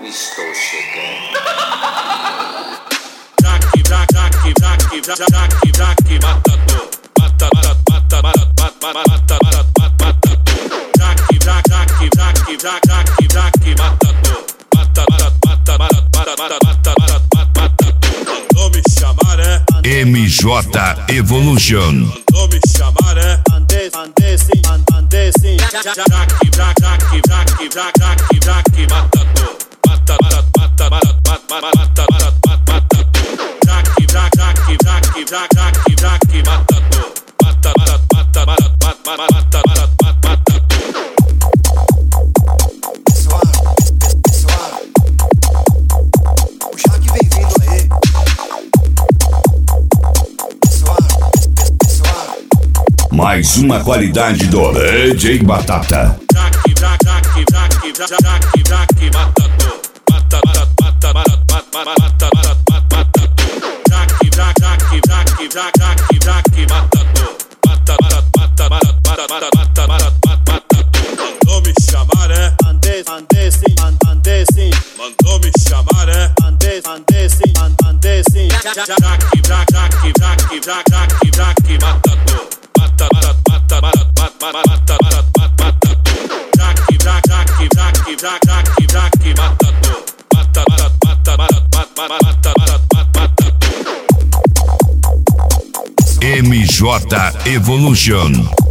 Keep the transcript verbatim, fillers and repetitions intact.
Estou chegando. Jaque, jaque, jaque, jaque, jaque, jaque, matador. Mata, mata, mata, mata, mata, mata, mata, matador. Jaque, jaque, jaque, jaque, jaque, jaque, matador. Mata, mata, mata, mata, mata, mata, mata, matador. Mandou me chamar, é? M J Evolution. Mandou me chamar, é? Ande, ande sim, ande sim. Jaque, jaque, jaque, jaque, jaque, jaque, matador. Mata, mata, mata, mata, mata, mata, mata. Jaque, jaque, jaque, jaque, jaque, jaque, matador. Mata, mata, mata, mata, mata, mata, mata. Pessoal, pessoal, o Jaque vem vindo aí. Pessoal, pessoal. Mais uma qualidade do D J Batata. Jaque, jaque, jaque, jaque, jaque, jaque, matador. Mata, mata, mata, mata, mata, mata, mata. Jaque, jaque, jaque, jaque, jaque, jaque, matador. Mata, mata, mata, mata, mata, mata, mata, mata. Mandou me chamar, é? Ande, ande sim, ande sim. Mandou me chamar, é? Ande, ande sim, ande sim. Jaque, jaque, jaque, jaque, jaque, jaque, matador. Mata, mata, mata, mata, mata, mata, mata. Jaque, jaque, jaque, jaque, jaque, matador. Mata, mata, mata, mata, mata, mata, mata. M J Evolution.